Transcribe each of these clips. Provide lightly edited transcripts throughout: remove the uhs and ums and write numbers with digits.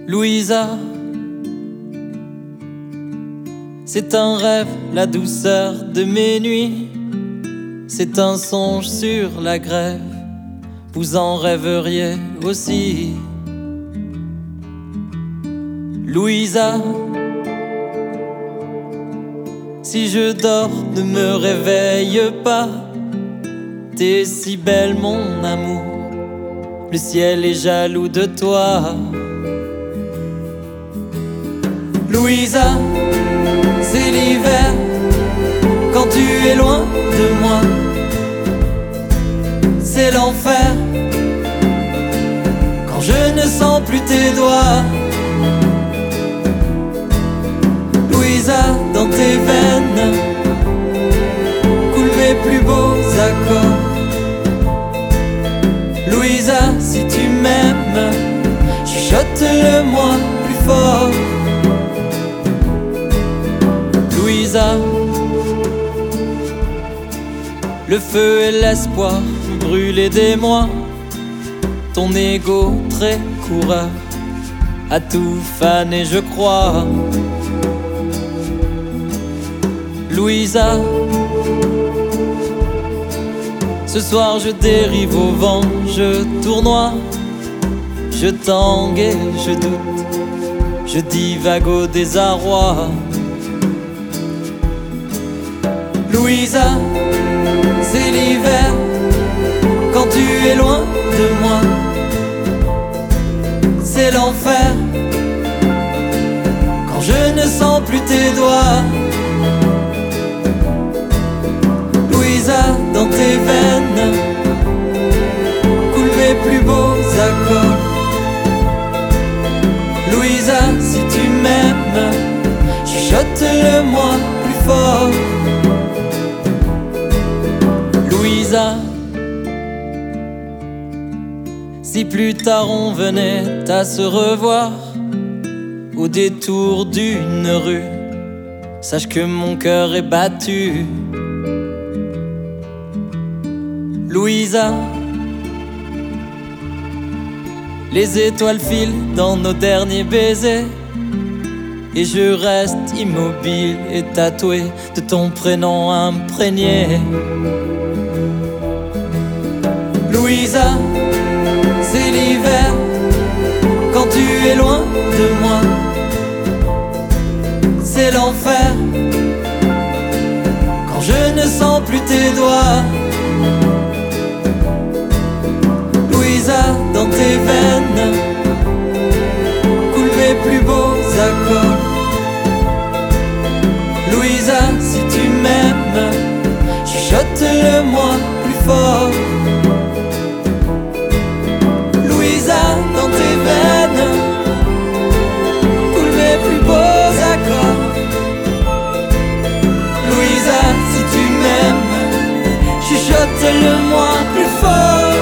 Louisa, c'est un rêve, la douceur de mes nuits. C'est un songe sur la grève, vous en rêveriez aussi. Louisa, si je dors, ne me réveille pas. T'es si belle mon amour, le ciel est jaloux de toi. Louisa, c'est l'hiver, quand tu es loin de moi. C'est l'enfer, quand je ne sens plus tes doigts. Louisa, dans tes veines coulent mes plus beaux accords. Louisa, si tu m'aimes, chuchote-le-moi plus fort. Louisa, le feu et l'espoir brûlés des mois. Ton ego très coureur a tout fané, je crois. Louisa, ce soir je dérive au vent, je tournoie, je tangue et je doute, je divague au désarroi. Louisa, c'est l'hiver, quand tu es loin de moi. C'est l'enfer, quand je ne sens plus tes doigts. Louisa, dans tes veines coulent mes plus beaux accords. Louisa, si tu m'aimes, chuchote-le-moi plus fort. Louisa, si plus tard on venait à se revoir au détour d'une rue, sache que mon cœur est battu. Louisa, les étoiles filent dans nos derniers baisers, et je reste immobile et tatoué de ton prénom imprégné. Louisa, c'est l'hiver, quand tu es loin de moi. C'est l'enfer, quand je ne sens plus tes doigts. Louisa, dans tes veines coulent mes plus beaux accords. Louisa, si tu m'aimes, chuchote-le-moi plus fort. Louisa, dans tes veines coulent mes plus beaux accords. Louisa, si tu m'aimes, chuchote-le-moi plus fort.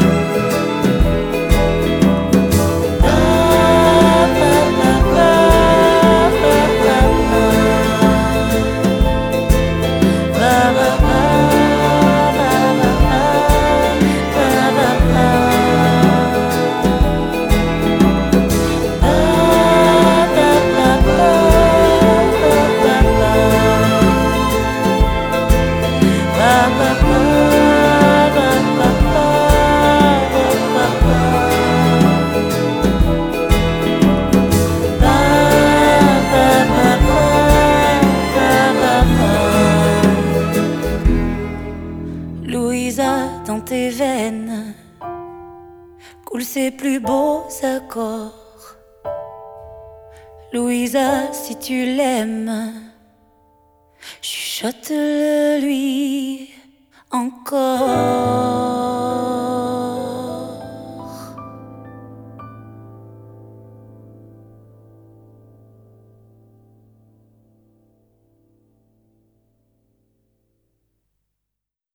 Louisa, dans tes veines coulent ses plus beaux accords. Louisa, si tu l'aimes, chuchote-le lui encore.